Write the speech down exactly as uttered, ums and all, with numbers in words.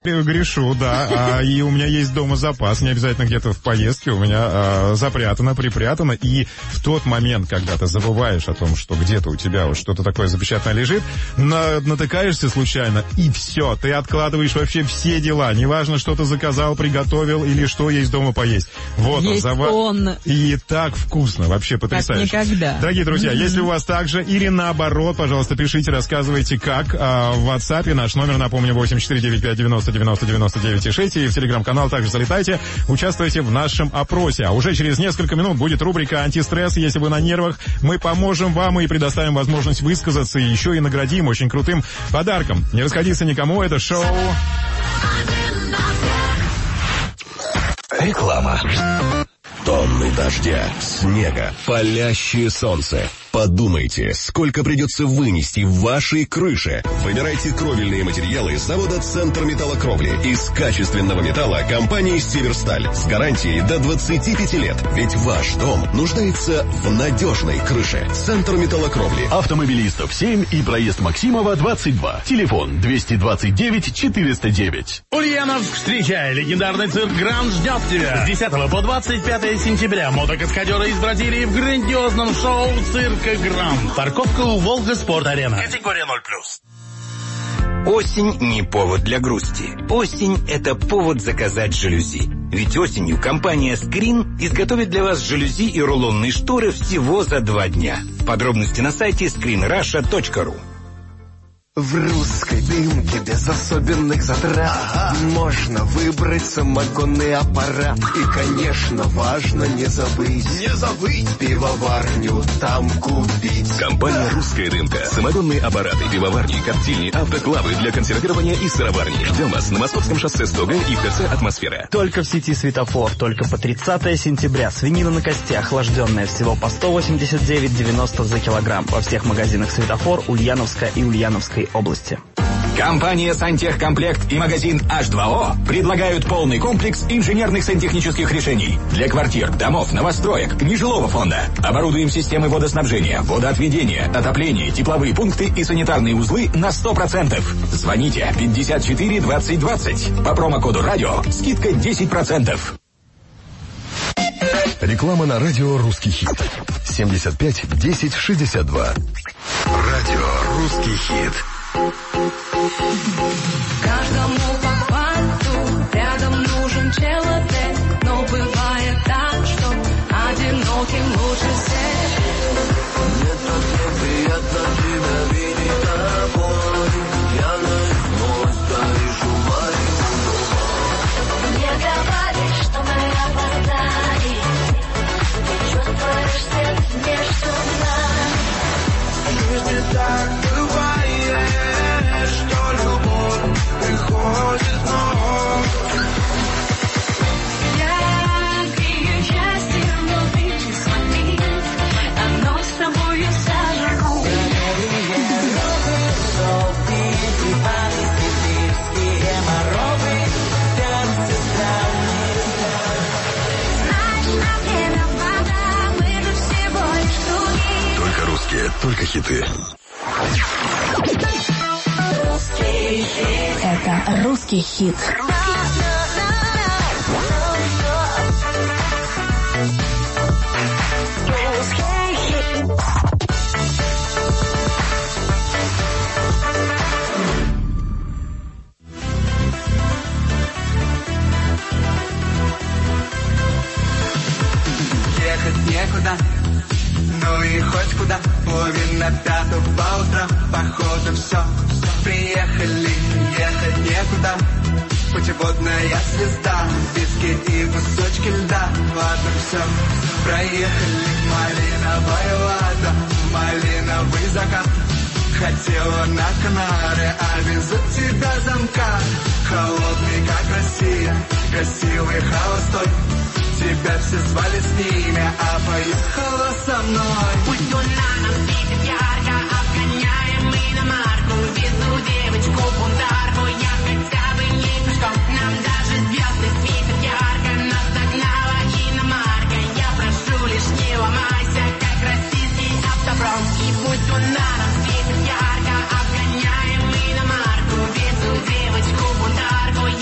Грешу, да, а, и у меня есть дома запас, не обязательно где-то в поездке, у меня а, запрятано, припрятано, и в тот момент, когда ты забываешь о том, что где-то у тебя вот что-то такое запечатанное лежит, на, натыкаешься случайно, и все, ты откладываешь вообще все дела, неважно, что ты заказал, приготовил, или что есть дома поесть. Вот есть он, зава... он. И так вкусно, вообще потрясающе. Как никогда. Дорогие друзья, mm-hmm. если у вас так же, или наоборот, пожалуйста, пишите, рассказывайте, как а, в WhatsApp, наш номер, напомню, восемь четыре девять пять девяносто девяносто девяносто девять шесть, и в телеграм-канал также залетайте, участвуйте в нашем опросе. А уже через несколько минут будет рубрика «Антистресс». Если вы на нервах, мы поможем вам и предоставим возможность высказаться, и еще и наградим очень крутым подарком. Не расходиться никому, это шоу... Реклама. Тонны дождя, снега, палящее солнце. Подумайте, сколько придется вынести в вашей крыше. Выбирайте кровельные материалы завода «Центр металлокровли» из качественного металла компании «Северсталь» с гарантией до двадцати пяти лет. Ведь ваш дом нуждается в надежной крыше. «Центр металлокровли». Автомобилистов семь и проезд Максимова двадцать два. Телефон двести двадцать девять четыреста девять. Ульяновск, встречай! Легендарный цирк «Гранд» ждет тебя. С десятого по двадцать пятое сентября мотокаскадеры из Бразилии в грандиозном шоу «Цирк Гранд». Парковка у Волга Спорт Арена. Категория ноль плюс. Осень не повод для грусти. Осень – это повод заказать жалюзи. Ведь осенью компания Screen изготовит для вас жалюзи и рулонные шторы всего за два дня. Подробности на сайте скрин раша точка ру. В русской дымке без особенных затрат ага. можно выбрать самогонный аппарат. И, конечно, важно не забыть, не забыть пивоварню там купить. Компания «Русская дымка». Самогонные аппараты, пивоварни, коптильни, автоклавы для консервирования и сыроварни. Ждем вас на Московском шоссе сто Г и в ТЦ «Атмосфера». Только в сети «Светофор», только по тридцатое сентября. Свинина на кости, охлажденная, всего по сто восемьдесят девять девяносто за килограмм. Во всех магазинах «Светофор», Ульяновска и Ульяновской области. Компания «Сантехкомплект» и магазин эйч два о предлагают полный комплекс инженерных сантехнических решений для квартир, домов, новостроек, нежилого фонда. Оборудуем системы водоснабжения, водоотведения, отопления, тепловые пункты и санитарные узлы на сто процентов. Звоните пятьдесят четыре двадцать двадцать. По промокоду «Радио» скидка десять процентов. Реклама на радио «Русский хит». семьдесят пять десять шестьдесят два. Радио «Русский хит». Каждому по факту рядом нужен человек, но бывает так, что одиноким лучше всех. Мне так неприятно тебя видеть тобой, я наизусть дорежу мою. Не говори, что мы опоздали, ты чувствуешь свет между нами. Люди так бывает, что любовь приходит вновь. Я грею счастье, но ты не смотри, оно с тобою сожгу. Солнце, припасы, сибирские морозы, танцы странные. Знаешь, на время вода, мы же всего лишь другие. Только русские, только хиты. Это «Русский хит». Ехать некуда, ну и хоть куда. Половина пятого по утрам, походу все. Приехали, ехать некуда. Путеводная звезда, виски и кусочки льда. Ладно, все, проехали. Малиновая вода, малиновый закат. Хотела на Канары, а везут тебя замка. Холодный, как Россия, красивый, холостой. Тебя все звали с ними, а поехала со мной. Пусть луна нам светит ярко, обгоняем иномарку. Везу девочку бунтарку, я хотя бы не пешком. Нам даже звезды светят ярко, нас догнала иномарка. Я прошу лишь не ломайся, как российский автопром. И пусть луна нам светит ярко, обгоняем иномарку. Везу девочку бунтарку,